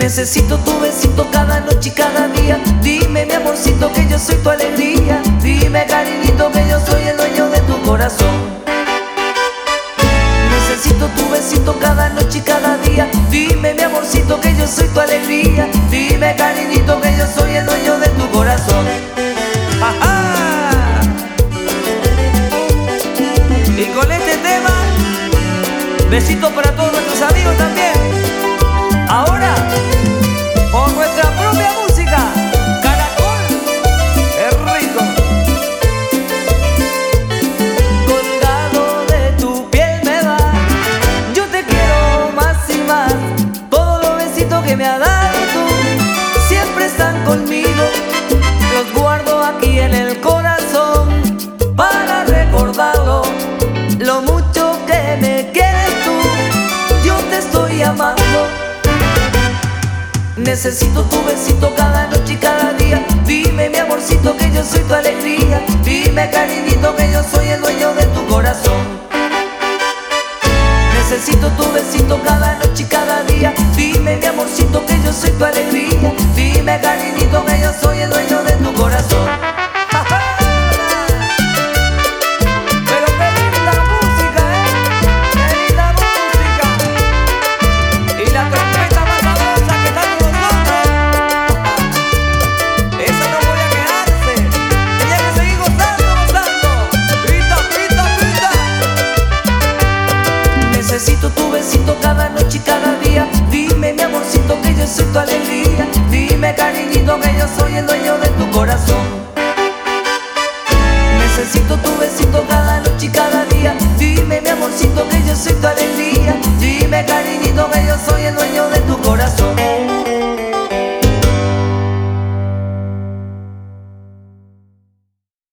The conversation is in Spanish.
Necesito tu besito cada noche y cada día. Dime mi amorcito que yo soy tu alegría. Dime cariñito que yo soy el dueño de tu corazón. Necesito tu besito cada noche y cada día. Dime mi amorcito que yo soy tu alegría. Dime cariñito que yo soy el dueño de tu corazón. ¡Ajá! Y con este tema, besito para todos nuestros amigos también. Ahora, con nuestra propia música, Caracol, es rico. Colgado de tu piel me va, yo te quiero más y más. Todos los besitos que me has dado tú siempre están conmigo. Los guardo aquí en el corazón para recordarlo. Lo mucho que me quieres tú, yo te estoy amando. Necesito tu besito cada noche y cada día. Dime mi amorcito que yo soy tu alegría. Dime cariñito que yo soy el dueño de tu corazón. Necesito tu besito cada noche y cada día. Dime mi amorcito que yo soy tu alegría. Dime cariñito que yo soy el dueño de tu corazón. Necesito tu besito cada noche y cada día. Dime mi amorcito que yo soy tu alegría. Dime cariñito que yo soy el dueño de tu corazón. Necesito tu besito cada noche y cada día. Dime mi amorcito que yo soy tu alegría. Dime cariñito que yo soy el dueño